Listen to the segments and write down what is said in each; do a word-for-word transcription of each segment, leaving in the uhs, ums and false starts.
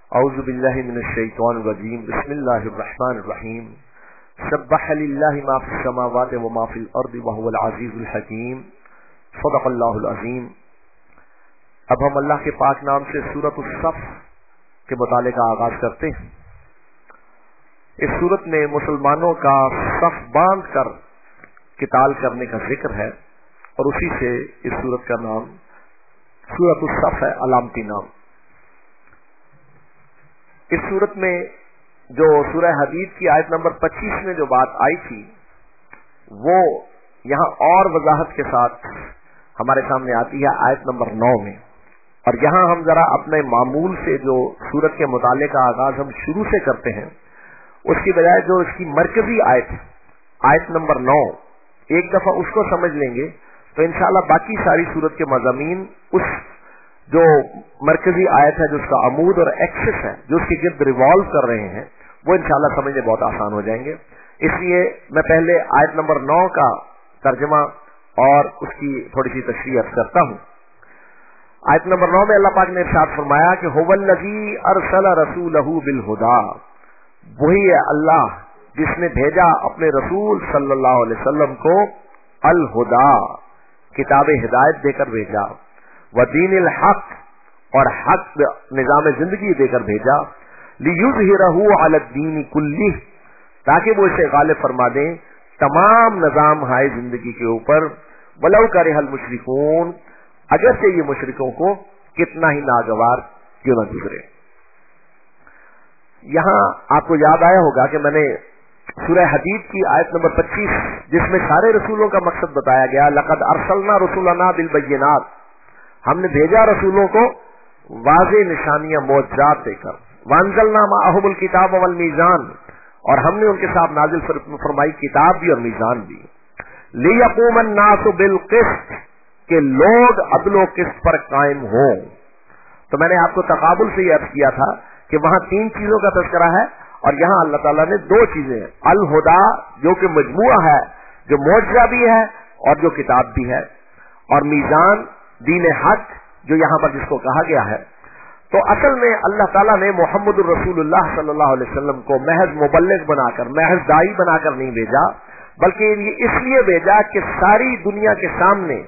اعوذ باللہ من الشیطان الرجیم بسم اللہ الرحمن الرحیم سبح للہ ما فی السماوات وما فی الارض وهو العزیز الحکیم صدق اللہ العظیم۔ اب ہم اللہ کے پاک نام سے سورۃ الصف کے مطالعے کا آغاز کرتے ہیں۔ اس سورت میں مسلمانوں کا صف باندھ کر قتال کرنے کا ذکر ہے اور اسی سے اس سورت کا نام سورۃ الصف ہے، علامتی نام۔ اس صورت میں جو سورہ حدید کی آیت نمبر پچیس میں جو بات آئی تھی وہ یہاں اور وضاحت کے ساتھ ہمارے سامنے آتی ہے آیت نمبر نو میں، اور یہاں ہم ذرا اپنے معمول سے جو سورت کے مطالعے کا آغاز ہم شروع سے کرتے ہیں اس کی بجائے جو اس کی مرکزی آیت آیت نمبر نو ایک دفعہ اس کو سمجھ لیں گے تو انشاءاللہ باقی ساری سورت کے مضامین اس جو مرکزی آیت ہے جو اس کا عمود اور ایکسس ہے جو اس کے گرد ریوالو کر رہے ہیں وہ انشاءاللہ سمجھنے بہت آسان ہو جائیں گے۔ اس لیے میں پہلے آیت نمبر نو کا ترجمہ اور اس کی تھوڑی سی تشریح عرض کرتا ہوں۔ آیت نمبر نو میں اللہ پاک نے ارشاد فرمایا کہ هو الذی ارسل رسولہ بالہدی، وہی ہے اللہ جس نے بھیجا اپنے رسول صلی اللہ علیہ وسلم کو الہدا، کتاب ہدایت دے کر بھیجا، ودین الحق، اور حق نظام زندگی دے کر بھیجا، لیظہرہ علی الدین کلہ، تاکہ وہ اسے غالب فرما دیں تمام نظام ہائے زندگی کے اوپر، ولو کرہ المشرکون، اگرچہ یہ مشرکوں کو کتنا ہی ناگوار کیوں نہ گزرے۔ یہاں آپ کو یاد آیا ہوگا کہ میں نے سورہ حدید کی آیت نمبر پچیس جس میں سارے رسولوں کا مقصد بتایا گیا، لقد ارسلنا رسولنا بالبینات، ہم نے بھیجا رسولوں کو واضح نشانیاں معجزات دے کر، وانزلنا معہم الکتاب والمیزان، اور ہم نے ان کے ساتھ نازل فرمائی کتاب بھی اور میزان بھی، لیقوم الناس بالقسط، کہ لوگ عدل و قسط پر قائم ہوں۔ تو میں نے آپ کو تقابل سے یہ عرض کیا تھا کہ وہاں تین چیزوں کا تذکرہ ہے اور یہاں اللہ تعالیٰ نے دو چیزیں، الہدا جو کہ مجموعہ ہے جو معجزہ بھی ہے اور جو کتاب بھی ہے، اور میزان دین حق جو یہاں پر جس کو کہا گیا ہے۔ تو اصل میں اللہ تعالیٰ نے محمد الرسول اللہ صلی اللہ علیہ وسلم کو محض مبلغ بنا کر، محض داعی بنا کر نہیں بھیجا، بلکہ یہ اس لیے بھیجا کہ ساری دنیا کے سامنے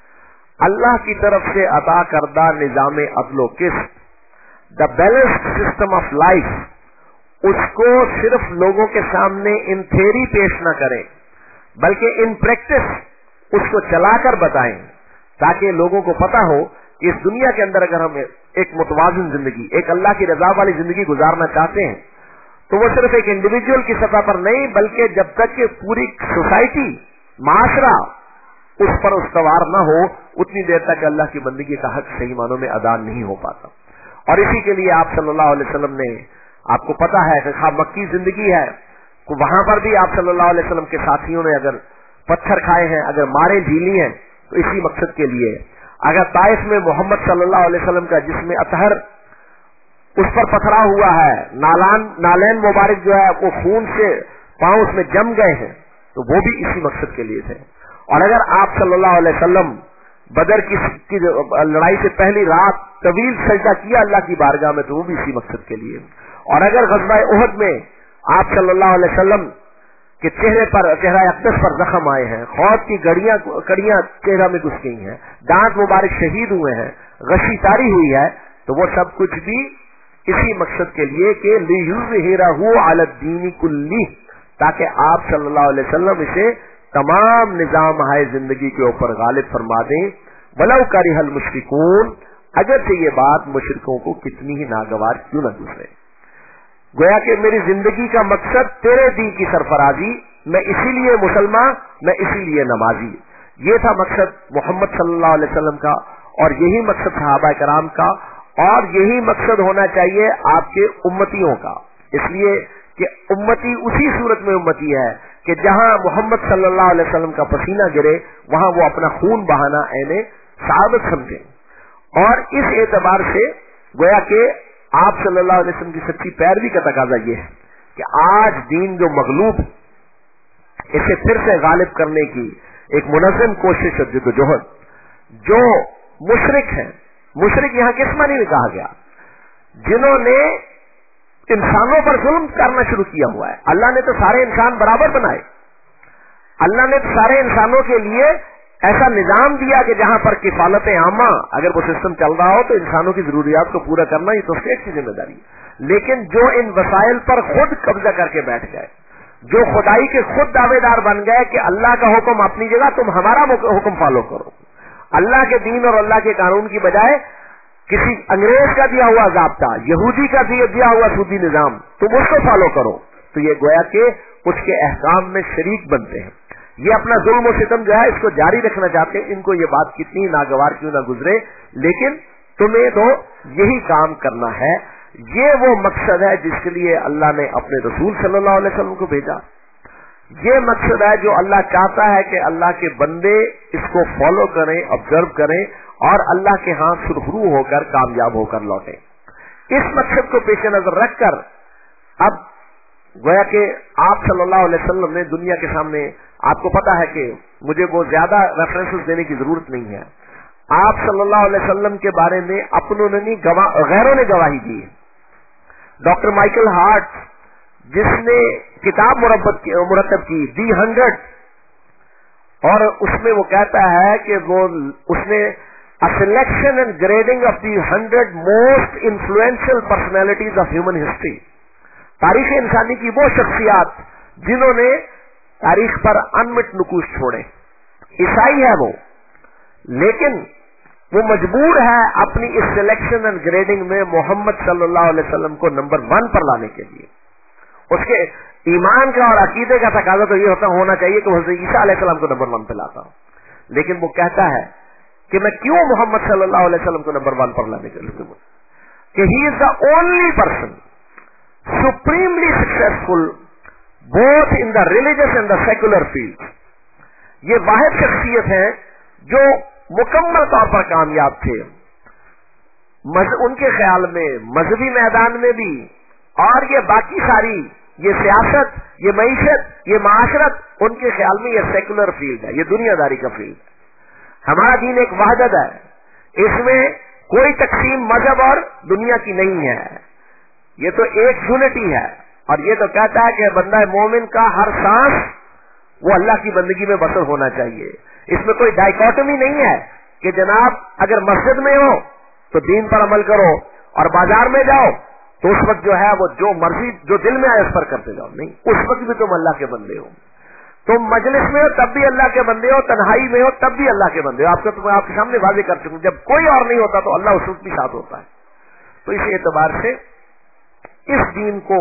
اللہ کی طرف سے عطا کردہ نظام عدل و قسط، دا بیلنسڈ سسٹم آف لائف، اس کو صرف لوگوں کے سامنے ان تھیوری پیش نہ کریں بلکہ ان پریکٹس اس کو چلا کر بتائیں، تاکہ لوگوں کو پتا ہو کہ اس دنیا کے اندر اگر ہم ایک متوازن زندگی، ایک اللہ کی رضا والی زندگی گزارنا چاہتے ہیں تو وہ صرف ایک انڈیویجول کی سطح پر نہیں بلکہ جب تک کہ پوری سوسائٹی، معاشرہ اس پر استوار نہ ہو اتنی دیر تک اللہ کی بندگی کا حق صحیح معنوں میں ادا نہیں ہو پاتا۔ اور اسی کے لیے آپ صلی اللہ علیہ وسلم نے، آپ کو پتا ہے کہ خواہ مکی زندگی ہے وہاں پر بھی آپ صلی اللہ علیہ وسلم کے ساتھیوں نے اگر پتھر کھائے ہیں، اگر مارے جھیلی ہیں تو اسی مقصد کے لیے۔ اگر طائف میں محمد صلی اللہ علیہ وسلم کا جسم اطہر اس پر پتھرا ہوا ہے، نالان نالین مبارک جو ہے وہ خون سے پاؤں اس میں جم گئے ہیں، تو وہ بھی اسی مقصد کے لیے تھے۔ اور اگر آپ صلی اللہ علیہ وسلم بدر کی لڑائی سے پہلی رات طویل سجدہ کیا اللہ کی بارگاہ میں تو وہ بھی اسی مقصد کے لیے۔ اور اگر غزوہ احد میں آپ صلی اللہ علیہ وسلم کہ چہرے پر، چہرہ اقدس پر زخم آئے ہیں، خوف کی گڑیاں کڑیاں چہرہ میں گھس گئی ہیں، دانت مبارک شہید ہوئے ہیں، غشی تاری ہوئی ہے، تو وہ سب کچھ بھی اسی مقصد کے لیے کہ لیظہرہ علی الدین کلہ، تاکہ آپ صلی اللہ علیہ وسلم اسے تمام نظام ہائے زندگی کے اوپر غالب فرما دیں، ولو کرہ المشرکون، اگرچہ یہ بات مشرکوں کو کتنی ہی ناگوار کیوں نہ گزرے۔ گویا کہ میری زندگی کا مقصد تیرے دین کی سرفرازی، میں اسی لیے مسلمان، میں اسی لیے نمازی، یہ تھا مقصد محمد صلی اللہ علیہ وسلم کا، اور یہی مقصد صحابہ کرام کا، اور یہی مقصد ہونا چاہیے آپ کے امتیوں کا، اس لیے کہ امتی اسی صورت میں امتی ہے کہ جہاں محمد صلی اللہ علیہ وسلم کا پسینہ گرے وہاں وہ اپنا خون بہانا عین سعادت سمجھیں۔ اور اس اعتبار سے گویا کہ آپ صلی اللہ علیہ وسلم کی سچی پیروی کا تقاضا یہ ہے کہ آج دین جو مغلوب، اسے پھر سے غالب کرنے کی ایک منظم کوشش اور جدوجہد، جو مشرک ہیں، مشرک یہاں کس معنی میں کہا گیا؟ जिन्होंने इंसानों पर जुल्म करना शुरू किया हुआ है। अल्लाह ने तो सारे इंसान बराबर बनाए, अल्लाह ने तो सारे इंसानों के लिए ऐसा निजाम दिया कि जहां पर किफालत आमा अगर वो सिस्टम चल रहा हो तो इंसानों की जरूरियात को पूरा करना ही तो स्टेट की जिम्मेदारी है। लेकिन जो इन वसाइल पर खुद कब्जा करके बैठ गए, जो खुदाई के खुद दावेदार बन गए कि अल्लाह का हुक्म अपनी जगह, तुम हमारा हुक्म फॉलो करो, अल्लाह के दीन और अल्लाह के कानून की बजाय किसी अंग्रेज का दिया हुआ ज़ाब्ता, यहूदी का दिया हुआ सूदी निजाम, तुम उसको फॉलो करो, तो ये गोया के उसके अहकाम में शरीक बनते हैं। ये अपना जुल्म और सितम जो है इसको जारी रखना चाहते हैं। इनको ये बात कितनी नागवार क्यों ना गुजरे, लेकिन तुम्हें तो यही काम करना है। ये वो मकसद है जिसके लिए अल्लाह ने अपने रसूल सल्लल्लाहु अलैहि वसल्लम को भेजा। ये मकसद है जो अल्लाह चाहता है कि अल्लाह के बंदे इसको फॉलो करें, ऑब्जर्व करें और अल्लाह के हाथ सुरखरू होकर कामयाब होकर लौटे। इस मकसद को पेश नजर रखकर अब गोया के आप सल्लल्लाहु अलैहि वसल्लम ने दुनिया के सामने, आपको पता है कि मुझे वो ज्यादा रेफरेंसेस देने की जरूरत नहीं है, आप सल्लल्लाहु अलैहि वसल्लम के बारे में अपनों ने नहीं गवाह गैरों ने गवाही दी। डॉक्टर माइकल हार्ट जिसने किताब मुरतब की दी हंड्रेड, और उसमें वो कहता है कि वो उसने a selection and grading of the hundred most influential personalities of human history, तारीख इंसानी की वो शख्सियात जिन्होंने तारीख पर अनमिट नुकूश छोड़े। ईसाई है वो, लेकिन वो मजबूर है अपनी इस सिलेक्शन एंड ग्रेडिंग में मोहम्मद सल्लल्लाहु अलैहि वसल्लम को नंबर वन पर लाने के लिए। उसके ईमान का और अकीदे का तकाजा तो ये होता होना चाहिए कि वो हज़रत ईसा अलैहि सलाम को नंबर वन पे लाता हूं, लेकिन वो कहता है कि मैं क्यों मोहम्मद सल्लल्लाहु अलैहि वसल्लम को नंबर वन पर लाने के लिए, कि he is the only person supremely successful both in the religious and the secular field. ये वाहिद शख्सियत है जो मुकम्मल तौर पर कामयाब थे उनके ख्याल में मजहबी मैदान में भी, और ये बाकी सारी ये सियासत, ये मईशत, ये माशरत, उनके ख्याल में ये सेकुलर फील्ड है, ये दुनियादारी का फील्ड है। हमारा दीन एक वहदत है, इसमें कोई तकसीम मजहब और दुनिया की नहीं है, ये तो एक यूनिटी है। और ये तो कहता है कि बंदा मोमिन का हर सांस वो अल्लाह की बंदगी में बसर होना चाहिए। इसमें कोई डाइकोटमी नहीं है कि जनाब अगर मस्जिद में हो तो दीन पर अमल करो और बाजार में जाओ तो उस वक्त जो है वो जो मर्जी जो दिल में आए उस पर करते जाओ। नहीं, उस वक्त भी तुम अल्लाह के बंदे हो। तुम मजलिस में हो तब भी अल्लाह के बंदे हो, तन्हाई में हो तब भी अल्लाह के बंदे हो। आपको तो मैं आपके सामने वाजे कर चुका हूं, जब कोई और नहीं होता तो अल्लाह उस वक्त भी साथ होता है। तो इस एतबार से इस दीन को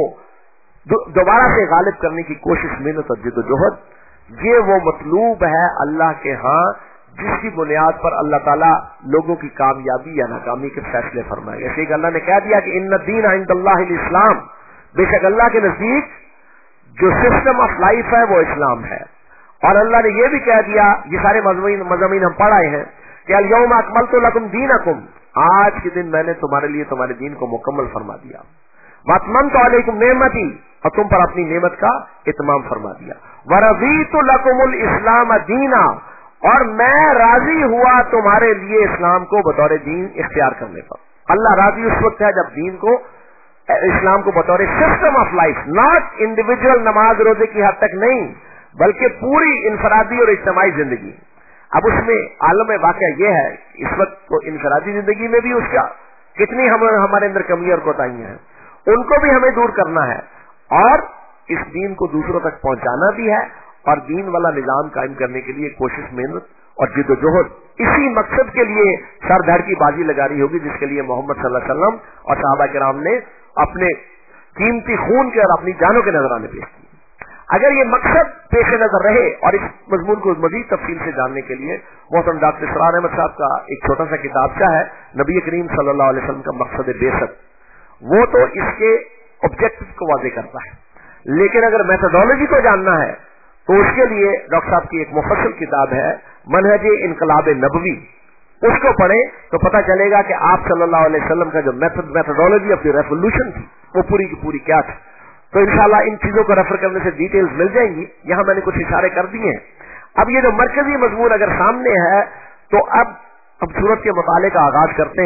दोबारा से गालिब करने की कोशिश, मेहनत और जिद्दोजहद, ये वो मतलूब है अल्लाह के यहाँ जिसकी बुनियाद पर अल्लाह ताला लोगों की कामयाबी या नाकामी के फैसले फरमाए। जैसे कि अल्लाह ने कह दिया कि इन्ना दीन इंदल्लाहिल इस्लाम, बेशक अल्लाह के नजदीक जो सिस्टम ऑफ लाइफ है वो इस्लाम है। और अल्लाह ने यह भी कह दिया, ये सारे मज़ामीन हम पढ़ आए हैं कि अल यौम अकमलतु लकुम दीनकुम, आज के दिन मैंने तुम्हारे लिए तुम्हारे दीन को मुकम्मल फरमा दिया। वतममतु अलैकुम नेमती, और तुम पर अपनी नेमत का इत्माम फरमा दिया। वरज़ीतु लकुमुल इस्लाम दीना, और मैं राजी हुआ तुम्हारे लिए इस्लाम को बतौर दीन इख्तियार करने पर। अल्लाह राजी उस वक्त है जब दीन को, इस्लाम को बतौर system of life, not individual नमाज रोजे की हद तक नहीं, बल्कि पूरी इंफरादी और इज्तिमाई जिंदगी। अब उसमें आलम वाक़या यह है, इस वक्त तो इंफरादी जिंदगी में भी उसका कितनी हम हमारे अंदर कमियां और कोताहियां हैं, उनको भी हमें दूर करना है और इस दीन को दूसरों तक पहुंचाना भी है। और दीन वाला निजाम कायम करने के लिए कोशिश, मेहनत और जिद्दोजहद, इसी मकसद के लिए सर धड़ की बाजी लगा रही होगी, जिसके लिए मोहम्मद सल्लल्लाहु अलैहि वसल्लम और सहाबा किराम ने अपने कीमती खून के और अपनी जानों के नजराने पेश किए। अगर ये मकसद पेश नजर रहे, और इस मजमून को मजीद तफसील से जानने के लिए मोहतरम डॉक्टर इसरार अहमद साहब का एक छोटा सा किताबचा है, नबी करीम सल्लल्लाहु अलैहि वसल्लम का मकसद बेशक, वो तो इसके ऑब्जेक्टिव को वाज़ेह करता है। लेकिन अगर मेथोडोलॉजी को जानना है तो उसके लिए डॉक्टर साहब की एक मुफस्सल किताब है मनहजे इनकलाब नबवी, उसको पढ़े तो पता चलेगा कि आप सल्लल्लाहु अलैहि वसल्लम का जो method methodology of the revolution थी वो पूरी की पूरी क्या थी। तो इंशाल्लाह इन चीजों को रेफर करने से डिटेल्स मिल जाएंगी। यहां मैंने कुछ इशारे कर दिए हैं। अब ये जो मरकजी मजमून अगर सामने है तो अब अब सूरत के मुताले का आगाज करते हैं।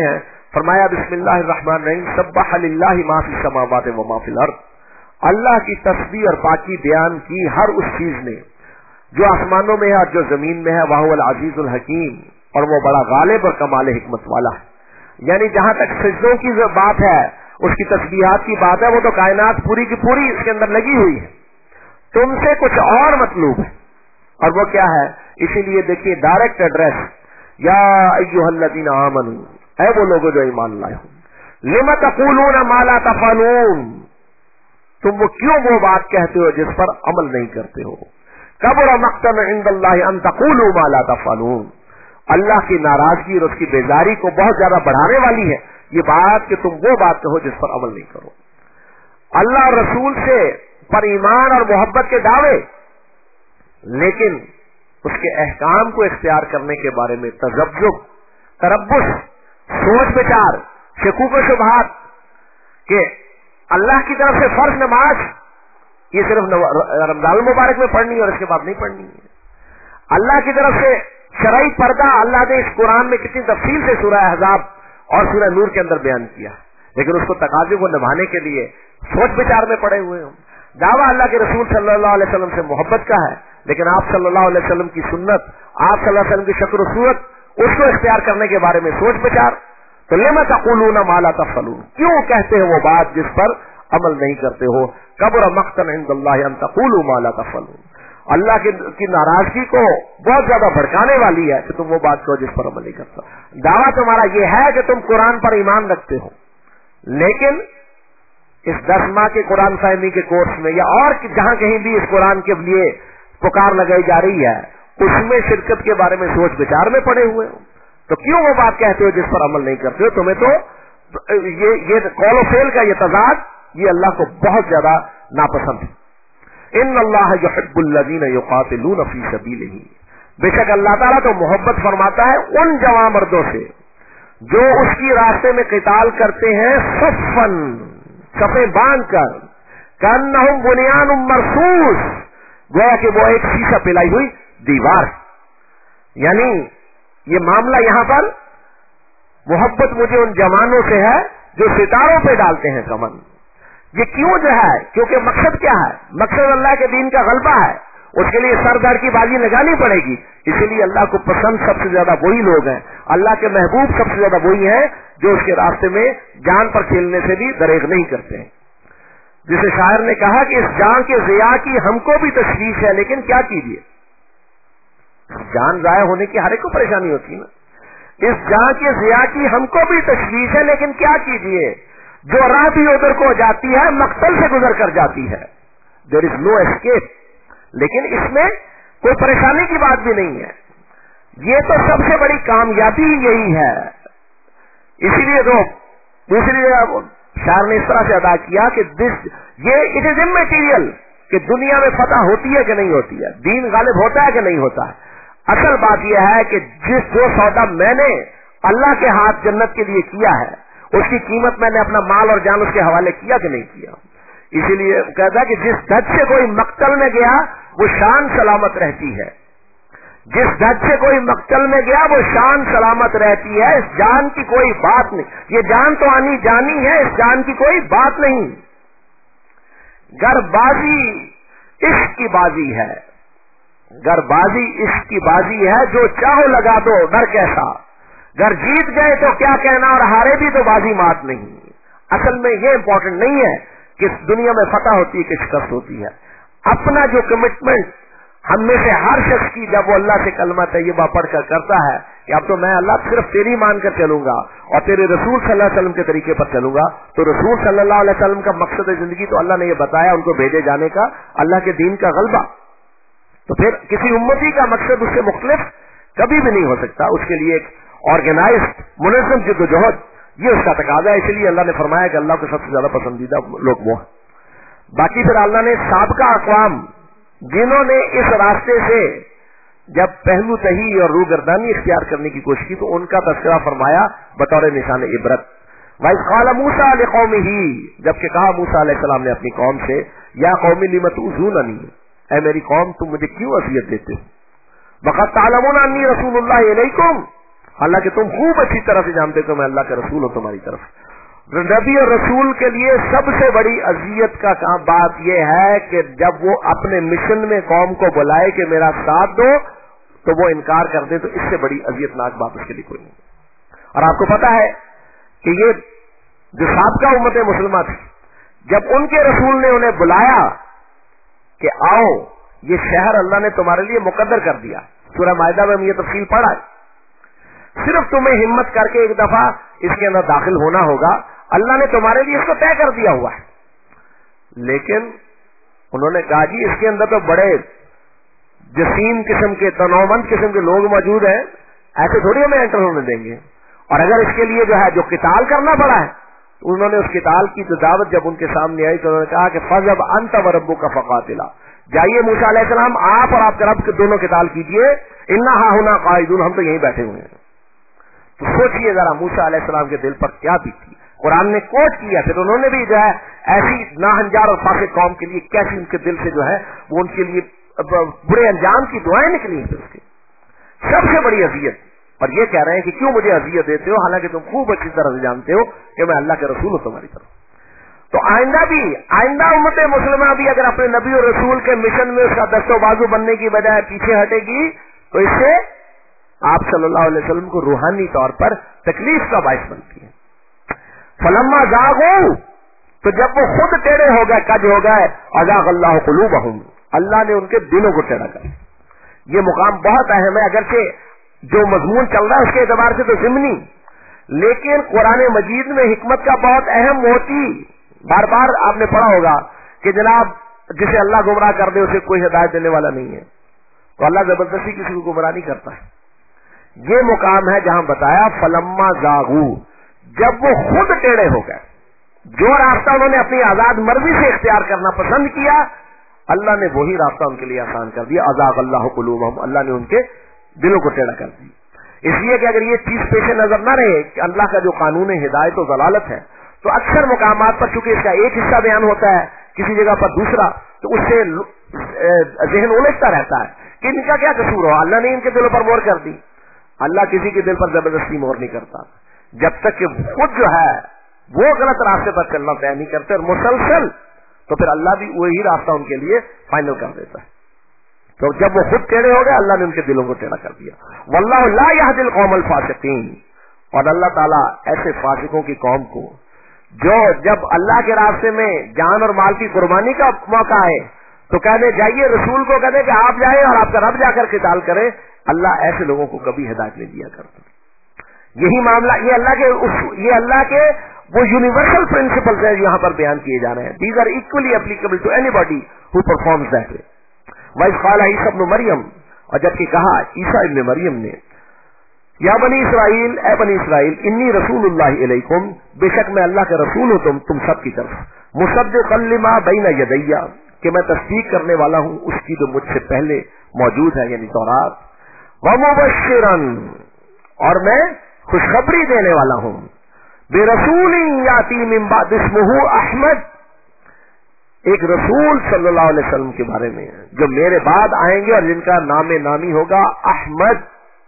فرمایا بسم اللہ الرحمن الرحیم سبح للہ ما فی السماوات و ما فی الارض، اللہ کی تسبیح اور پاکی بیان کی ہر اس چیز نے جو آسمانوں میں ہے اور جو زمین میں ہے، وہو العزیز الحکیم، اور وہ بڑا غالب اور کمال حکمت والا ہے۔ یعنی جہاں تک سجدوں کی بات ہے، اس کی تسبیحات کی بات ہے، وہ تو کائنات پوری کی پوری اس کے اندر لگی ہوئی ہے، تم سے کچھ اور مطلوب ہے، اور وہ کیا ہے؟ اسی لیے دیکھیے ڈائریکٹ ایڈریس، یا ایھا الذین آمنوا، اے وہ لوگ جو ایمان لائے ہو، لم تقولون ما لا تفعلون، تم وہ کیوں وہ بات کہتے ہو جس پر عمل نہیں کرتے ہو؟ کبر مقتا عند اللہ ان تقولوا ما لا تفعلون، اللہ کی ناراضگی اور اس کی بیزاری کو بہت زیادہ بڑھانے والی ہے یہ بات کہ تم وہ بات کہو جس پر عمل نہیں کرو۔ اللہ اور رسول سے پر ایمان اور محبت کے دعوے، لیکن اس کے احکام کو اختیار کرنے کے بارے میں تذبذب، تربص، سوچ بچار، شکوک و شبہات کہ اللہ کی طرف سے فرض نماز یہ صرف رمضان المبارک میں پڑھنی ہے اور اس کے بعد نہیں پڑھنی ہے، اللہ کی طرف سے شرعی پردہ اللہ نے اس قرآن میں کتنی تفصیل سے سورہ احزاب اور سورہ نور کے اندر بیان کیا، لیکن اس کو تقاضے کو نبھانے کے لیے سوچ بچار میں پڑے ہوئے ہوں۔ دعویٰ اللہ کے رسول صلی اللہ علیہ وسلم سے محبت کا ہے، لیکن آپ صلی اللہ علیہ وسلم کی سنت، آپ صلی اللہ علیہ وسلم کی شکل و صورت، اس کو اختیار کرنے کے بارے میں سوچ بچار۔ تو لما تقولون ما لا تفعلون، کیوں کہتے ہو وہ بات جس پر عمل نہیں کرتے ہو؟ کبر مقتا عند اللہ ان تقولوا ما لا تفعلون، اللہ کی ناراضگی کو بہت زیادہ بھڑکانے والی ہے کہ تم وہ بات کہو جس پر عمل نہیں کرتا۔ دعویٰ تمہارا یہ ہے کہ تم قرآن پر ایمان رکھتے ہو، لیکن اس دس ماہ کے قرآن فہمی کے کورس میں یا اور جہاں کہیں بھی اس قرآن کے لیے پکار لگائی جا رہی ہے، اس میں شرکت کے بارے میں سوچ بچار میں پڑے ہوئے ہو، تو کیوں وہ بات کہتے ہو جس پر عمل نہیں کرتے ہو؟ تمہیں تو یہ یہ قول و فعل کا یہ تضاد یہ اللہ کو بہت زیادہ ناپسند ہے۔ ان اللہ یحب الذین یقاتلون فی سبیلہ، بے شک اللہ تعالیٰ تو محبت فرماتا ہے ان جوان مردوں سے جو اس کی راستے میں قتال کرتے ہیں، صفن، صفیں باندھ کر، کانہم بنیان مرصوص، گویا کہ وہ ایک شیشہ پلائی ہوئی دیوار۔ یعنی یہ معاملہ یہاں پر محبت مجھے ان جوانوں سے ہے جو ستاروں پہ ڈالتے ہیں کمن۔ یہ کیوں جو ہے؟ کیونکہ مقصد کیا ہے؟ مقصد اللہ کے دین کا غلبہ ہے، اس کے لیے سر دار کی بازی لگانی پڑے گی، اسی لیے اللہ کو پسند سب سے زیادہ وہی لوگ ہیں، اللہ کے محبوب سب سے زیادہ وہی ہیں جو اس کے راستے میں جان پر کھیلنے سے بھی دریغ نہیں کرتے ہیں۔ جسے شاعر نے کہا کہ اس جان کے ضیاء کی ہم کو بھی تشویش ہے، لیکن کیا کیجیے، جان ضائع ہونے کی ہر ایک کو پریشانی ہوتی ہے نا، اس جان کے ضیاء کی ہم کو بھی تشویش ہے، لیکن کیا کیجیے، جو راہ بھی ادھر کو جاتی ہے مقتل سے گزر کر جاتی ہے، دیر از نو اسکیپ، لیکن اس میں کوئی پریشانی کی بات بھی نہیں ہے، یہ تو سب سے بڑی کامیابی یہی ہے۔ اسی لیے تو دوسری شاعر نے اس طرح سے ادا کیا کہ دس یہ اٹ از اممیٹیریل کہ دنیا میں فتح ہوتی ہے کہ نہیں ہوتی ہے، دین غالب ہوتا ہے کہ نہیں ہوتا ہے، اصل بات یہ ہے کہ جس جو سودا میں نے اللہ کے ہاتھ جنت کے لیے کیا ہے اس کی قیمت میں نے اپنا مال اور جان اس کے حوالے کیا کہ نہیں کیا۔ اسی لیے کہتا ہے کہ جس دھج سے کوئی مقتل میں گیا وہ شان سلامت رہتی ہے، جس دھج سے کوئی مقتل میں گیا وہ شان سلامت رہتی ہے، اس جان کی کوئی بات نہیں، یہ جان تو آنی جانی ہے، اس جان کی کوئی بات نہیں۔ گر بازی عشق کی بازی ہے، گر بازی عشق کی بازی ہے، جو چاہو لگا دو ڈر کیسا، گر جیت گئے تو کیا کہنا اور ہارے بھی تو بازی مات نہیں۔ اصل میں یہ امپورٹنٹ نہیں ہے کہ دنیا میں فتح ہوتی ہے کہ شکست ہوتی ہے، اپنا جو کمٹمنٹ ہم میں سے ہر شخص کی جب وہ اللہ سے کلمہ طیبہ پڑھ کر کرتا ہے کہ اب تو میں اللہ صرف تیری مان کر چلوں گا اور تیرے رسول صلی اللہ علیہ وسلم کے طریقے پر چلوں گا، تو رسول صلی اللہ علیہ وسلم کا مقصد زندگی تو اللہ نے یہ بتایا ان کو بھیجے جانے کا، اللہ کے دین کا غلبہ، تو پھر کسی امتی کا مقصد اس سے مختلف کبھی بھی نہیں ہو سکتا، اس کے لیے ایک آرگنائزڈ منظم جد و جہد یہ اس کا تقاضا ہے۔ اسی لیے اللہ نے فرمایا کہ اللہ کو سب سے زیادہ پسندیدہ لوگ وہ ہیں۔ باقی پھر اللہ نے سابقہ اقوام جنہوں نے اس راستے سے جب پہلو تہی اور روگردانی اختیار کرنے کی کوشش کی تو ان کا تذکرہ فرمایا بطور نشان عبرت۔ وَإِذْ قَالَ مُوسَىٰ لِقَوْمِهِ، جبکہ کہا موسیٰ علیہ السلام نے اپنی قوم سے، یا قوم لِمَ تُؤْذُونَنِی، اے میری قوم تم مجھے کیوں اذیت دیتے ہو، وَقَدْ تَعْلَمُونَ أَنِّی رَسُولُ اللَّهِ إِلَيْكُمْ، हालांकि तुम खूब अच्छी तरह से जानते हो मैं अल्लाह का रसूल हूं तुम्हारी तरफ। नबी और रसूल के लिए सबसे बड़ी अजियत का काम बात यह है कि जब वो अपने मिशन में कौम को बुलाए कि मेरा साथ दो, तो वो इनकार कर दे, तो इससे बड़ी अजियतनाक बात उसके लिए कोई नहीं। और आपको पता है कि ये जो साबका उम्मत मुसलमान थी, जब उनके रसूल ने उन्हें बुलाया कि आओ ये शहर अल्लाह ने तुम्हारे लिए मुकद्दर कर दिया, सूरह माइदा में हम ये तफसील पढ़ा है, सिर्फ तुम्हें हिम्मत करके एक दफा इसके अंदर दाखिल होना होगा, अल्लाह ने तुम्हारे लिए इसको तय कर दिया हुआ है। लेकिन उन्होंने कहा जी इसके अंदर तो बड़े जसीम किस्म के तनोमंद किस्म के लोग मौजूद हैं, ऐसे थोड़ी हमें एंटर होने देंगे। और अगर इसके लिए जो है जो किताल करना पड़ा है, तो उन्होंने उस किताल की जो दावत जब उनके सामने आई तो उन्होंने कहा कि फजब अंत व रब्बु का फकातिला, जाइए मूसा अलैहिस्सलाम आप और आपके रब के दोनों किताल कीजिए, इन्ना हा हुना काइदून, हम तो यहीं बैठे हुए हैं। तो सोचिए जरा मूसा अलैहिस्सलाम के दिल पर क्या बीती। कुरान ने कोट किया, फिर उन्होंने भी जो है ऐसी नाहंजार और फासिक कौम के लिए कैसी उनके दिल से जो है वो उनके लिए बुरे अंजाम की दुआएं निकली हैं उसकी सबसे बड़ी अजियत। और ये कह रहे हैं कि क्यों मुझे अजियत देते हो, हालांकि तुम खूब अच्छी तरह से जानते हो कि मैं अल्लाह के रसूल हूं तुम्हारी तरफ। तो आइंदा भी आइंदा उम्मत मुसलमान भी अगर अपने नबी और रसूल के मिशन में उसका दस्तो बाजू बनने की बजाय पीछे हटेगी, तो इससे आप सल्लल्लाहु अलैहि वसल्लम को रूहानी तौर पर तकलीफ का बायस बनती है। फलम्मा जागू, तो जब वो खुद टेढ़े हो गए, कज हो गए, अज़ाग़ अल्लाहु क़ुलूबहुम, अल्लाह ने उनके दिलों को टेढ़ा कर। ये मुकाम बहुत अहम है, अगरचे जो मजमून चल रहा है उसके एतबार से तो ज़िम्नी, लेकिन कुरान मजीद में हिकमत का बहुत अहम मोती, बार बार आपने पढ़ा होगा कि जनाब जिसे अल्लाह गुमराह कर दे उसे कोई हिदायत देने वाला नहीं है, तो अल्लाह जबरदस्ती किसी को गुमराह नहीं करता है। ये मुकाम है जहां बताया फलम्मा जागू, जब वो खुद टेढ़े हो गए, जो रास्ता उन्होंने अपनी आजाद मर्जी से इख्तियार करना पसंद किया, अल्लाह ने वही रास्ता उनके लिए आसान कर दिया। अज़ाग़ अल्लाहु क़ुलूबहुम, अल्लाह ने उनके दिलों को टेढ़ा कर दिया। इसलिए कि अगर ये चीज पेश नजर न रहे कि अल्लाह का जो कानून हिदायत और जलालत है, तो अक्सर मुकामात पर चूंकि इसका एक हिस्सा बयान होता है, किसी जगह पर दूसरा, तो उससे ज़हन उलझता रहता है कि इनका क्या कसूर हो, अल्लाह ने इनके दिलों पर मोहर कर दी। अल्लाह किसी के दिल पर जबरदस्ती मोहर नहीं करता, जब तक कि खुद जो है वो गलत रास्ते पर चलना तय नहीं करते और मुसलसल, तो फिर अल्लाह भी वही रास्ता उनके लिए फाइनल कर देता है। तो जब वो खुद टेढ़े हो गए, अल्लाह ने उनके दिलों को टेढ़ा कर दिया। वल्लाहु ला यहदिल कौमल फासिकीन, और अल्लाह ताला ऐसे फासिकों की कौम को जो जब अल्लाह के रास्ते में जान और माल की कुर्बानी का मौका है तो कहने जाइए, रसूल को कहते कि आप जाए और आपका रब जाकर किताल करे, अल्लाह ऐसे लोगों को कभी हिदायत नहीं दिया करता। यही मामला, ये अल्लाह के ये अल्लाह के वो यूनिवर्सल प्रिंसिपल्स है यहाँ पर बयान किए जा रहे हैं। These are equally applicable to anybody who performs that way. वैस क़ाल ईसा इब्न मरियम, और जबकि कहा ईसा इब्न मरियम ने, या बनी इसराइल, ए बनी इसराइल, इन्नी रसूलुल्लाह इलैकुम, बेशक मैं अल्लाह का रसूल हूं तुम तुम सब की तरफ, मुसद्दिक़न लिमा बैन यदैया, कि मैं तस्दीक करने वाला हूं उसकी जो मुझसे पहले मौजूद है, यानी तौरात, व मुबश्शिरन, और मैं खुशखबरी देने वाला हूं, बिरसूलिन याती मिन बाद इस्मुहु अहमद, एक रसूल सल्लल्लाहु अलैहि वसल्लम के बारे में जो मेरे बाद आएंगे और जिनका नामे नामी होगा अहमद,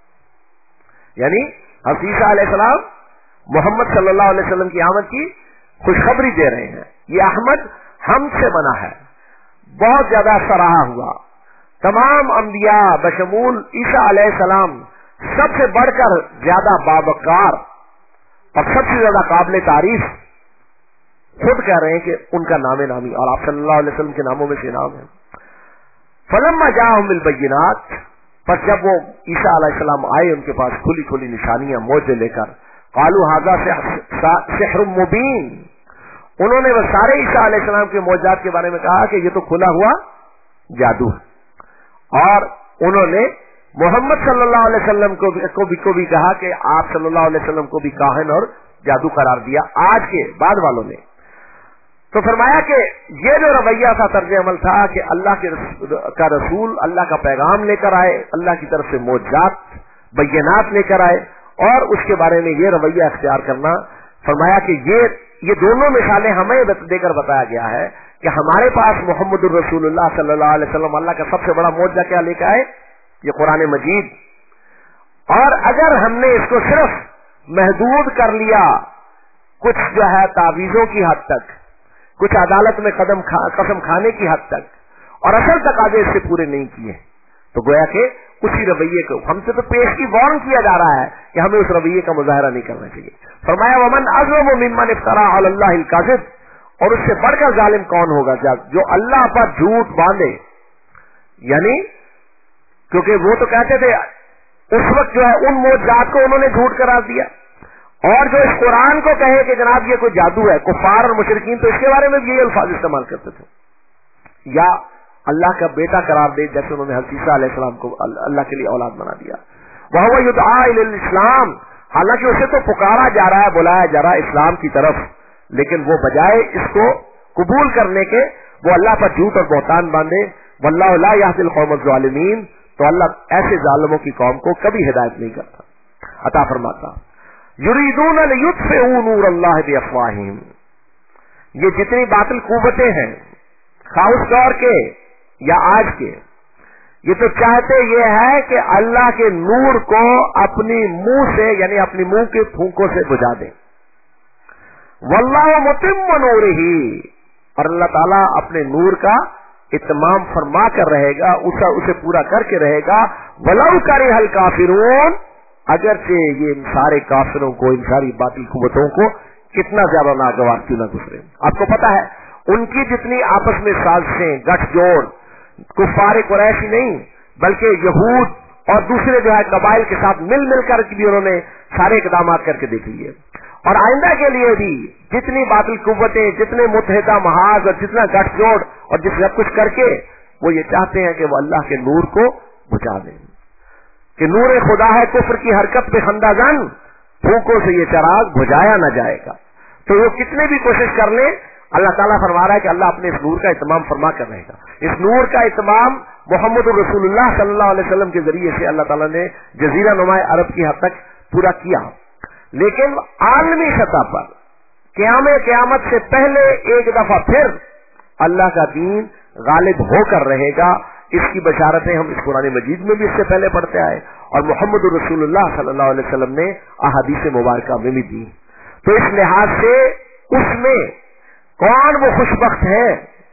यानी हज़रत अलैहिस्सलाम मोहम्मद सल्लल्लाहु अलैहि वसल्लम की आमद की खुशखबरी दे रहे हैं। ये अहमद हम से बना है, बहुत ज्यादा सराहा हुआ, तमाम अंबिया बशमूल ईसा अलैहिस्सलाम सबसे बढ़कर ज्यादा बावकार और सबसे ज्यादा काबिल तारीफ खुद कह रहे हैं कि उनका नामे नामी और आप सल्लल्लाहु अलैहि वसल्लम के नामों में से नाम है। फलम्मा जाअहुम बिल बय्यिनात, पर जब वो ईसा अलैहिस्सलाम आए उनके पास खुली खुली निशानियां मौजे लेकर, कालू हाजा सिहरुम मुबीन, उन्होंने वो सारे ईसा अलैहिस्सलाम के मौजात के बारे में कहा कि ये तो खुला हुआ जादू है। और उन्होंने मोहम्मद सल्लल्लाहु अलैहि वसल्लम को भी, को भी को भी कहा कि आप सल्लल्लाहु अलैहि वसल्लम को भी काहिन और जादू करार दिया आज के बाद वालों ने। तो फरमाया कि ये जो रवैया था, तर्ज अमल था कि अल्लाह के का रसूल अल्लाह का पैगाम लेकर आए, अल्लाह की तरफ से मौजात बय्यनात लेकर आए, और उसके बारे में ये रवैया अख्तियार करना। फरमाया कि ये ये दोनों मिसालें हमें देकर बताया गया है कि हमारे पास मुहम्मदुर रसूलुल्लाह सल्लल्लाहु अलैहि वसल्लम अल्लाह का सबसे बड़ा मौजा क्या लेकर आए, ये कुरान मजीद, اور اگر ہم نے اس کو صرف محدود کر لیا کچھ جو ہے تعویذوں کی حد تک، کچھ عدالت میں قدم کھا قسم کھانے کی حد تک، اور اصل تقاضے اس سے پورے نہیں کیے، تو گویا کہ اسی رویے کو ہم سے تو پیش کی وارن کیا جا رہا ہے کہ ہمیں اس رویے کا مظاہرہ نہیں کرنا چاہیے۔ فرمایا ومن اظلم ممن افترى علی اللہ الکذب، اور اس سے بڑھ کر ظالم کون ہوگا جو اللہ پر جھوٹ باندھے، یعنی کیونکہ وہ تو کہتے تھے اس وقت جو ہے ان معجزات کو انہوں نے جھوٹ قرار دیا، اور جو اس قرآن کو کہے کہ جناب یہ کوئی جادو ہے، کفار اور مشرکین تو اس کے بارے میں بھی یہ الفاظ استعمال کرتے تھے، یا اللہ کا بیٹا قرار دے جیسے انہوں نے حسیسہ علیہ السلام کو اللہ کے لیے اولاد بنا دیا۔ وَهُوَ يُدْعَىٰ إِلَى الْإِسْلَامِ، حالانکہ اسے تو پکارا جا رہا ہے، بلایا جا رہا ہے اسلام کی طرف، لیکن وہ بجائے اس کو قبول کرنے کے وہ اللہ پر جھوٹ اور بہتان باندھے۔ وَاللَّهُ لَا يَهْدِي الْقَوْمَ الظَّالِمِينَ، تو اللہ ایسے ظالموں کی قوم کو کبھی ہدایت نہیں کرتا، عطا فرماتا۔ یریدون لیطفئوا نور اللہ بافواہہم، یہ جتنی باطل قوتیں ہیں خواہ اس دور کے یا آج کے، یہ تو چاہتے یہ ہے کہ اللہ کے نور کو اپنی منہ سے یعنی اپنی منہ کے پھونکوں سے بجھا دیں۔ واللہ متم نورہ، اور اللہ تعالیٰ اپنے نور کا اتمام فرما کر رہے گا، اسے اسے پورا کر کے رہے گا۔ ولو کرہ الکافرون، اگرچہ یہ ان سارے کافروں کو، ان ساری باطل قوتوں کو کتنا زیادہ ناگوار کیوں نہ گزرے۔ آپ کو پتا ہے ان کی جتنی آپس میں سازشیں گٹھ جوڑ، کفار قریش ہی نہیں بلکہ یہود اور دوسرے جو ہے قبائل کے ساتھ مل مل کر بھی انہوں نے سارے اقدامات کر کے دیکھ لیے، اور آئندہ کے لیے بھی جتنی باطل قوتیں، جتنے متحدہ محاذ اور جتنا گٹھ جوڑ اور جس سب کچھ کر کے وہ یہ چاہتے ہیں کہ وہ اللہ کے نور کو بجھا دیں، کہ نور خدا ہے کفر کی حرکت پہ خندہ زن، پھونکوں سے یہ چراغ بجھایا نہ جائے گا۔ تو وہ کتنے بھی کوشش کر لیں، اللہ تعالیٰ فرما رہا ہے کہ اللہ اپنے اس نور کا اہتمام فرما کر رہے گا۔ اس نور کا اہتمام محمد الرسول اللہ صلی اللہ علیہ وسلم کے ذریعے سے اللہ تعالیٰ نے جزیرہ نما عرب کی حد تک پورا کیا، لیکن عالمی سطح پر قیام قیامت سے پہلے ایک دفعہ پھر اللہ کا دین غالب ہو کر رہے گا۔ اس کی بشارتیں ہم اس قرآن مجید میں بھی اس سے پہلے پڑھتے آئے، اور محمد الرسول اللہ صلی اللہ علیہ وسلم نے احادیث مبارکہ میں بھی دی۔ تو اس لحاظ سے اس میں کون وہ خوش بخت ہے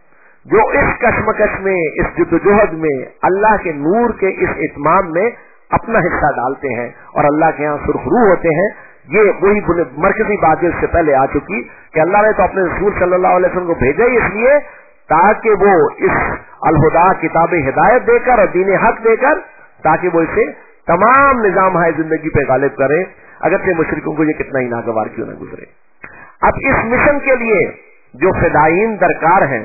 جو اس کشمکش میں، اس جدوجہد میں اللہ کے نور کے اس اتمام میں اپنا حصہ ڈالتے ہیں اور اللہ کے ہاں سرخرو ہوتے ہیں۔ یہ وہی مرکزی بات اس سے پہلے آ چکی کہ اللہ نے تو اپنے رسول صلی اللہ علیہ وسلم کو بھیجا ہی اس لیے تاکہ وہ اس الہدا کتاب ہدایت دے کر اور دین حق دے کر تاکہ وہ اسے تمام نظام ہے زندگی پہ غالب کرے، اگرچہ مشرکوں کو یہ کتنا ہی ناگوار کیوں نہ گزرے۔ اب اس مشن کے لیے جو فدائین درکار ہیں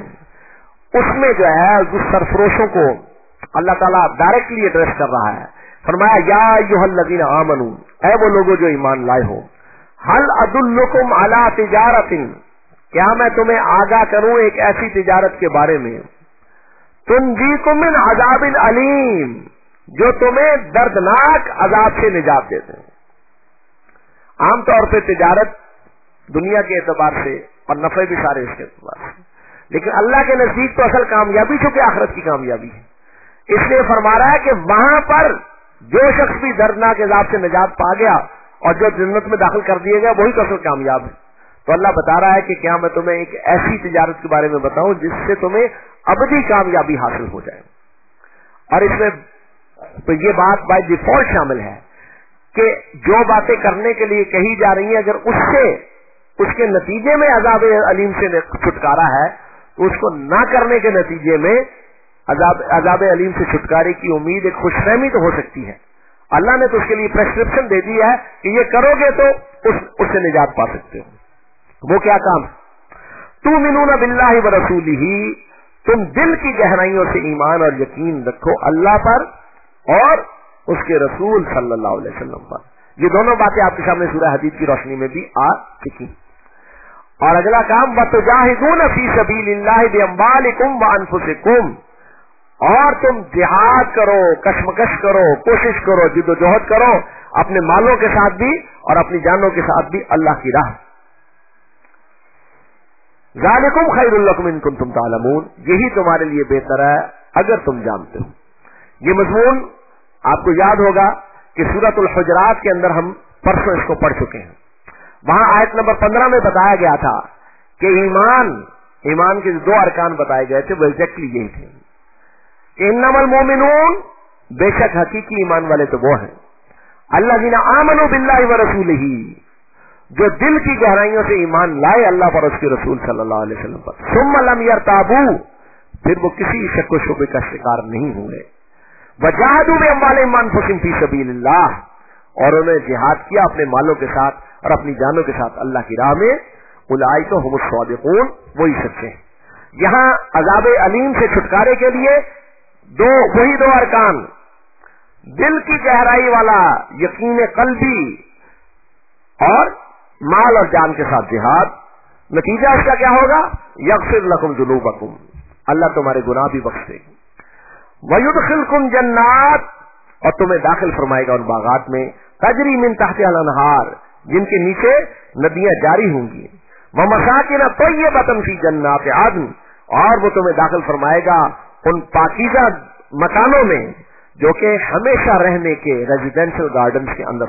اس میں جو ہے اس سرفروشوں کو اللہ تعالیٰ ڈائریکٹلی ایڈریس کر رہا ہے۔ فرمایا یا ایھا الذین آمنو، اے وہ لوگوں جو ایمان لائے ہو، ہل ادلکم علی تجارت، کیا میں تمہیں آگاہ کروں ایک ایسی تجارت کے بارے میں تنجیکم من عذاب علیم، جو تمہیں دردناک عذاب سے نجات دیتے ہیں۔ عام طور پہ تجارت دنیا کے اعتبار سے اور نفع بھی سارے اس کے اعتبار سے، لیکن اللہ کے نزدیک تو اصل کامیابی چونکہ آخرت کی کامیابی ہے، اس لیے فرما رہا ہے کہ وہاں پر جو شخص بھی دردناک عذاب سے نجات پا گیا اور جو جنت میں داخل کر دیا گیا وہی تو اصل کامیاب ہے۔ تو اللہ بتا رہا ہے کہ کیا میں تمہیں ایک ایسی تجارت کے بارے میں بتاؤں جس سے تمہیں ابدی کامیابی حاصل ہو جائے، اور اس میں تو یہ بات بائی ڈیفالٹ شامل ہے کہ جو باتیں کرنے کے لیے کہی جا رہی ہیں اگر اس سے اس کے نتیجے میں عذاب علیم سے چھٹکارا ہے تو اس کو نہ کرنے کے نتیجے میں عذاب عذاب علیم سے چھٹکارے کی امید ایک خوش فہمی تو ہو سکتی ہے۔ اللہ نے تو اس کے لیے پرسکرپشن دے دی ہے کہ یہ کرو گے تو اس, اس سے نجات پا سکتے ہو۔ وہ کیا کام؟ تؤمنون باللہ ورسولہ، تم دل کی گہرائیوں سے ایمان اور یقین رکھو اللہ پر اور اس کے رسول صلی اللہ علیہ وسلم پر۔ یہ دونوں باتیں آپ کے سامنے سورہ حدید کی روشنی میں بھی آ چکی۔ اور اگلا کام وَتُجَاهِدُونَ فِي سَبِيلِ اللَّهِ بِأَمْوَالِكُمْ وَأَنفُسِكُمْ، اور تم جہاد کرو، کشمکش کرو، کوشش کرو، جد و جہد کرو اپنے مالوں کے ساتھ بھی اور اپنی جانوں کے ساتھ بھی اللہ کی راہ۔ ذالکم خیر لکم ان کنتم تعلمون، یہی تمہارے لیے بہتر ہے اگر تم جانتے ہو۔ یہ مضمون آپ کو یاد ہوگا कि सूरतुल हुजरात के अंदर हम परसों इसको पढ़ चुके हैं। वहां आयत नंबर पंद्रह में बताया गया था कि ईमान ईमान के दो अरकान बताए गए थे, वो एग्जैक्टली यही थे। इन्नमल मोमिनून, बेशक हकीकी ईमान वाले तो वो हैं अल्लज़ीना आमनू बिल्लाहि व रसूलिही, जो दिल की गहराइयों से ईमान लाए अल्लाह पर उसके रसूल सल्लल्लाहु अलैहि वसल्लम पर। सुम्मा लम यरताबू, फिर वो किसी शक व शुबे का शिकार नहीं हुए। वजाहदू बिअम्वालिहिम व अनफुसिहिम फी सबीलिल्लाह, और उन्होंने जिहाद किया अपने मालों के साथ और अपनी जानों के साथ अल्लाह की राह में। उलाइका हुमुस सादिकून, वही सच्चे हैं। यहां अजाब अलीम से छुटकारे के लिए दो वही दो अरकान, दिल की गहराई वाला यकीन कल्बी और माल और जान के साथ जिहाद। नतीजा इसका क्या होगा? यगफिर लकुम जुनूबकुम, अल्लाह तुम्हारे गुनाह भी बख्श देगा। वयुदखिलकुम जन्नात, और तुम्हें दाखिल फरमाएगा उन बागात में, तजरी मिन तहतिहल अनहार, जिनके नीचे नदियां जारी होंगी। व मसाकिन तय्यबतन फी जन्नात अदन, और वो तुम्हें दाखिल फरमाएगा उन पाकीज़ा मकानों में जो कि हमेशा रहने के रेजिडेंशियल गार्डन्स के अंदर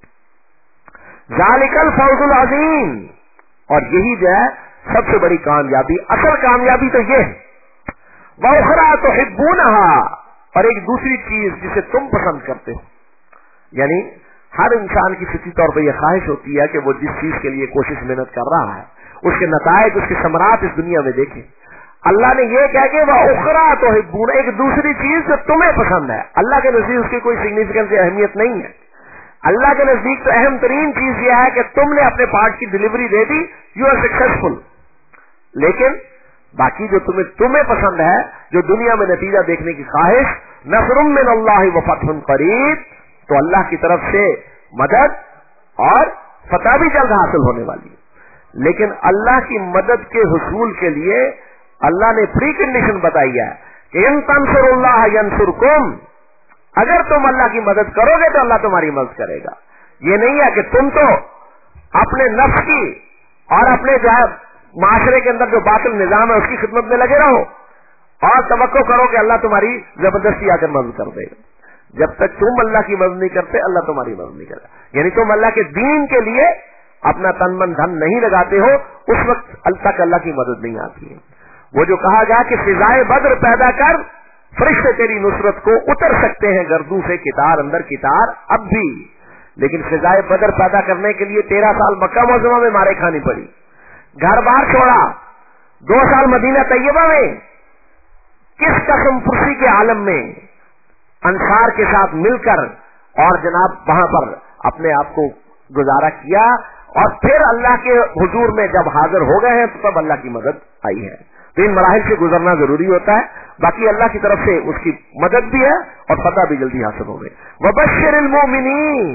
होंगे। ज़ालिकल फौजुल अज़ीम, और यही जो है सबसे बड़ी कामयाबी, असल कामयाबी तो ये है। व उखरा तुहिब्बूनहा, और एक दूसरी चीज जिसे तुम पसंद करते हो, यानी हर इंसान की फितरी तौर पर यह ख्वाहिश होती है कि वो जिस चीज के लिए कोशिश मेहनत कर रहा है उसके नतायज, उसके समरात इस दुनिया में देखे। अल्लाह ने यह कह के वह उखरा तुहिब्बून, एक दूसरी चीज जो तुम्हें पसंद है। अल्लाह के नजदीक उसकी कोई सिग्निफिकेंस या अहमियत नहीं है। अल्लाह के नजदीक तो अहम तरीन चीज यह है कि तुमने अपने पार्ट की डिलीवरी दे दी, यू आर सक्सेसफुल। लेकिन बाकी जो तुम्हें तुम्हें पसंद है, जो दुनिया में नतीजा देखने की ख्वाहिश, नसरुम मिन अल्लाह व फतहुन करीब, तो अल्लाह की तरफ से मदद और फतह भी जल्द हासिल होने वाली है। लेकिन अल्लाह की मदद के हुसूल के लिए अल्लाह ने प्री कंडीशन बताई है कि इन तंसुरुल्लाह यंसुरकुम, अगर तुम अल्लाह की मदद करोगे तो अल्लाह तुम्हारी मदद करेगा। ये नहीं है कि तुम तो अपने नफ्स की और अपने जो है माशरे के अंदर जो बातिल निजाम है उसकी खिदमत में लगे रहो और तवक्को करो कि अल्लाह तुम्हारी जबरदस्ती आकर मदद कर देगा। जब तक तुम अल्लाह की मदद नहीं करते, अल्लाह तुम्हारी मदद नहीं करेगा। यानी तुम अल्लाह के दीन के लिए अपना तन मन धन नहीं लगाते हो, उस वक्त अल्लाह तक अल्लाह की मदद नहीं आती है। वो जो कहा गया कि फिजाए बद्र पैदा कर, फरिश्ते तेरी नुसरत को उतर सकते हैं गर्दू से कितार अंदर कितार अब भी, लेकिन फिजाए बद्र पैदा करने के लिए तेरह साल मक्का मुअज़्ज़मा में मारे खानी पड़ी, घर बार छोड़ा, दो साल मदीना तैयबा में किस कसम फुर्सी के आलम में अंसार के साथ मिलकर और जनाब वहां पर अपने आप को गुजारा किया, और फिर अल्लाह के हुजूर में जब हाजिर हो गए हैं तो तब अल्लाह की मदद आई है। तो इन मराहिल से गुजरना जरूरी होता है। बाकी अल्लाह की तरफ से उसकी मदद भी है और फतह भी जल्दी हासिल हो गई। वबश्शिरिल मोमिनीन,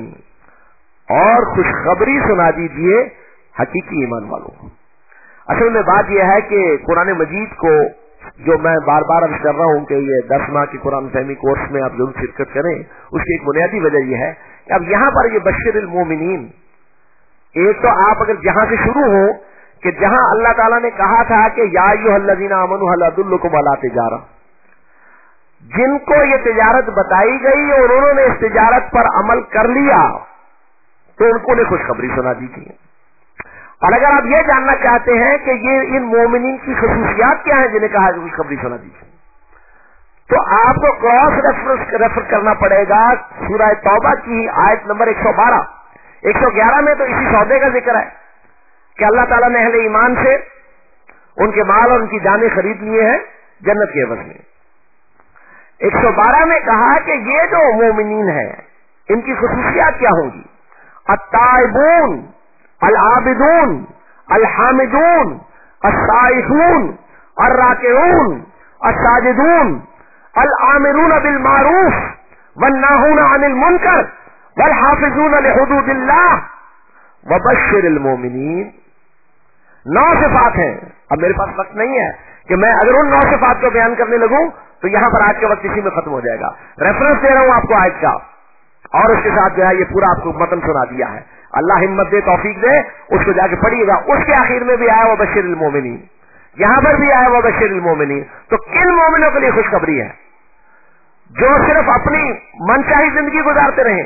और खुशखबरी सुना दीजिए हकीकी ईमान वालों को। असल में बात यह है कि कुरान मजीद को, जो मैं बार बार अर्ज कर रहा हूं कि ये दस माह की कुरान फहमी कोर्स में आप जरूर शिरकत करें, उसकी एक बुनियादी वजह यह है कि अब यहां पर ये बश्शिरिल मोमिनीन, एक तो आप अगर जहां से शुरू हो कि जहां अल्लाह ताला ने कहा था कि या अय्युहल्लज़ीना आमनू हल अदुल्लुकुम अला तिजारा, जिनको ये तिजारत बताई गई और उन्होंने इस तिजारत पर अमल कर लिया तो उनको ने खुशखबरी सुना दी थी। और अगर आप ये जानना चाहते हैं कि ये इन मोमिनीन की खसूसियात क्या है जिन्हें कहा खुशखबरी सुना दी थी, तो आपको क्रॉस रेफरेंस रेफर करना पड़ेगा सूरह तौबा की आयत नंबर एक सौ बारह। एक सौ ग्यारह में तो इसी सौदे का जिक्र है कि अल्लाह ताला ने अहले ईमान से उनके माल और उनकी जानें खरीद लिए हैं जन्नत के एवज में। एक सौ बारह में कहा कि ये जो मोमिनीन है इनकी खुसूसियात क्या होंगी? अत्ताइबून, अल आबिदून, अल हामिदून, अस्साइफून, अर्राकिऊन, अस्साजिदून, अल आमिरून बिल मारूफ वन्नाहून अनिल मुनकर वल हाफिजून लिहुदूदिल्लाह वबश्शिरिल मोमिनीन। नौ सिफात हैं। अब मेरे पास वक्त नहीं है कि मैं अगर उन नौ सिफात को बयान करने लगूं तो यहां पर आज का वक्त इसी में खत्म हो जाएगा। रेफरेंस दे रहा हूं आपको आज का, और उसके साथ जो है ये पूरा आपको मतन सुना दिया है। अल्लाह हिम्मत दे, तौफीक दे, उसको जाके पढ़िएगा। उसके आखिर में भी आया वो बश्शिरिल मोमिनीन, यहां पर भी आया वो बश्शिरिल मोमिनीन। तो किन मोमिनों के लिए खुशखबरी है? जो सिर्फ अपनी मनचाही जिंदगी गुजारते रहे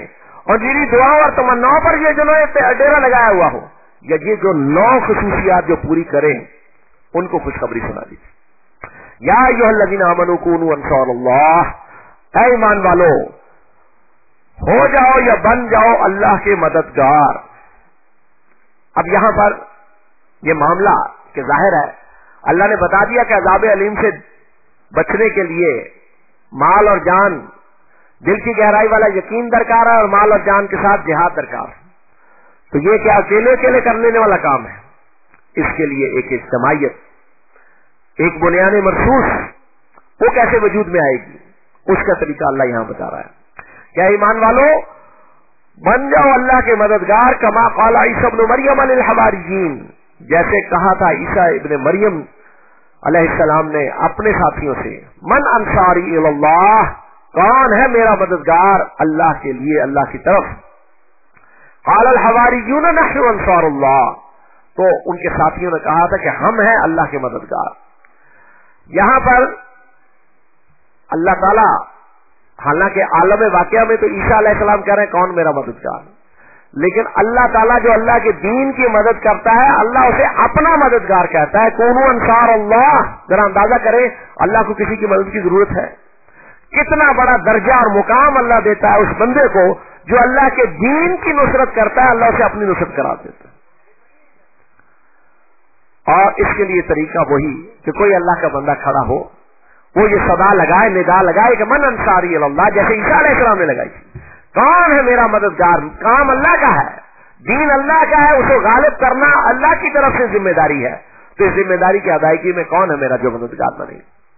اور میری दुआओं और तमन्नाओं पर ये जिन्होंने डेरा लगाया हुआ हो, या ये जो नौ खुसूसियात जो पूरी करें उनको खुशखबरी सुना दीजिए। या अय्युहल्लज़ीना आमनू कूनू अंसारल्लाह, ऐ ईमान वालो हो जाओ या बन जाओ अल्लाह के मददगार। अब यहां पर यह मामला कि जाहिर है अल्लाह ने बता दिया कि अज़ाब अलीम से बचने के लिए माल और जान, दिल की गहराई वाला यकीन दरकार है और माल और जान के साथ जिहाद दरकार है। तो ये क्या अकेले अकेले कर लेने वाला काम है? इसके लिए एक इज्तिमाइयत, एक बुनियाद मरसूस, वो कैसे वजूद में आएगी, उसका तरीका अल्लाह यहां बता रहा है। क्या ईमान वालों बन जाओ अल्लाह के मददगार, कमा क़ाला ईसा इब्न मरियम लिल हवारियीन, जैसे कहा था ईसा इब्न मरियम अलैहिस्सलाम ने अपने साथियों से, मन अंसारी इलल्लाह, कौन है मेरा मददगार अल्लाह के लिए, अल्लाह की तरफ। क़ालल हवारियून नहनु अंसारुल्लाह, तो उनके साथियों ने कहा था कि हम हैं अल्लाह के मददगार। यहां पर अल्लाह ताला, हालांकि आलम वाक़या में तो ईसा अलैहिस्सलाम कह रहे हैं कौन मेरा मददगार, लेकिन अल्लाह ताला जो अल्लाह के दीन की मदद करता है अल्लाह उसे अपना मददगार कहता है। कूनू अंसार अल्लाह, जरा अंदाजा करें अल्लाह को किसी की मदद की जरूरत है? कितना बड़ा दर्जा और मुकाम अल्लाह देता है उस बंदे को जो अल्लाह के दीन की नुसरत करता है, अल्लाह उसे अपनी नुसरत करा देता है। और इसके लिए तरीका वही कि कोई अल्लाह का बंदा खड़ा हो, वो ये सदा लगाए, निदा लगाए कि मन अंसारी अल्लाह, जैसे ईसा अलैहिस्सलाम ने लगाई, कौन है मेरा मददगार। काम अल्लाह का है, दीन अल्लाह का है, उसको गालिब करना अल्लाह की तरफ से जिम्मेदारी है। तो इस जिम्मेदारी की अदायगी में कौन है मेरा जो मददगार बने?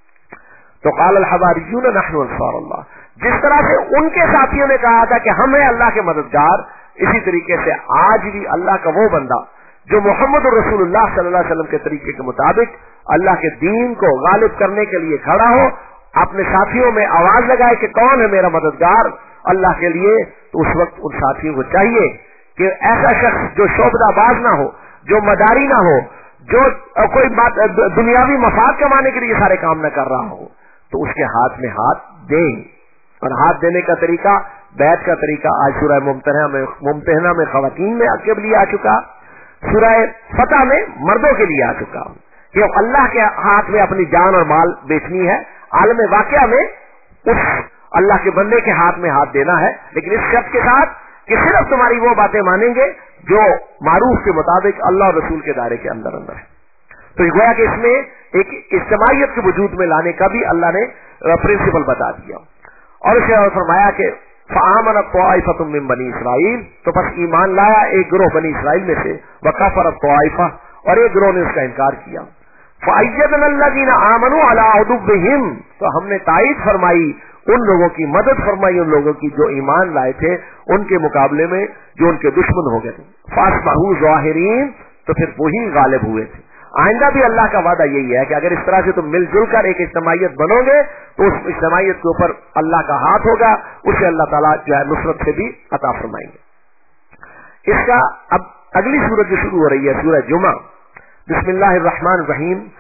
तो क़ालल हवारियून नहनु अंसारुल्लाह, जिस तरह से उनके साथियों ने कहा था कि हम हैं अल्लाह के मददगार, इसी तरीके से आज भी अल्लाह का वो बंदा जो मोहम्मद रसूलुल्लाह सल्लल्लाहु अलैहि वसल्लम के तरीके के मुताबिक अल्लाह के दीन को गालिब करने के लिए खड़ा हो, अपने साथियों में आवाज लगाए कि कौन है मेरा मददगार अल्लाह के लिए, तो उस वक्त उन साथियों को चाहिए कि ऐसा शख्स जो शोबदाबाज ना हो, जो मदारी ना हो, जो कोई बात दुनियावी मफाद कमाने के लिए सारे काम न कर रहा हो, तो उसके हाथ में हाथ दें। और हाथ देने का तरीका, बैत का तरीका आज सूरह मुमतहना में मुमतहना में खवातीन में के लिए आ चुका, सूरह फतह में मर्दों के लिए आ चुका कि अल्लाह के हाथ में अपनी जान और माल बेचनी है। आलम वाक़या में उस अल्लाह के बंदे के हाथ में हाथ देना है, लेकिन इस शर्त के साथ कि सिर्फ तुम्हारी वो बातें मानेंगे जो मारूफ के मुताबिक अल्लाह और रसूल के दायरे के अंदर अंदर है। तो गोया कि इसमें एक इज्तिमाइयत के वजूद में लाने का भी अल्लाह ने प्रिंसिपल बता दिया। और इसे फरमाया कि फ़आमन त्वाइफ़तुम मिन बनी इसराइल, तो बस ईमान लाया एक गिरोह बनी इसराइल में से, व कफ़रत त्वाइफ़ा, और एक गिरोह ने उसका इनकार किया। फ़अय्यदनल्लज़ीना आमनू अला अदुव्विहिम, तो हमने ताईद फरमाई उन लोगों की, मदद फरमाई उन लोगों की जो ईमान लाए थे उनके मुकाबले में जो उनके दुश्मन हो गए थे। फ़अस्बहू ज़ाहिरीन, तो फिर वही गालिब हुए थे। आइंदा भी अल्लाह का वादा यही है कि अगर इस तरह से तुम मिलजुल कर एक इज्तिमाइयत बनोगे तो उस इज्तिमाइयत के ऊपर अल्लाह का हाथ होगा, उसे अल्लाह ताला जो है नुसरत से भी अता फरमाएंगे। इसका अब अगली सूरत जो शुरू हो रही है सूरह जुमा, बिस्मिल्लाहिर्रहमानिर्रहीम,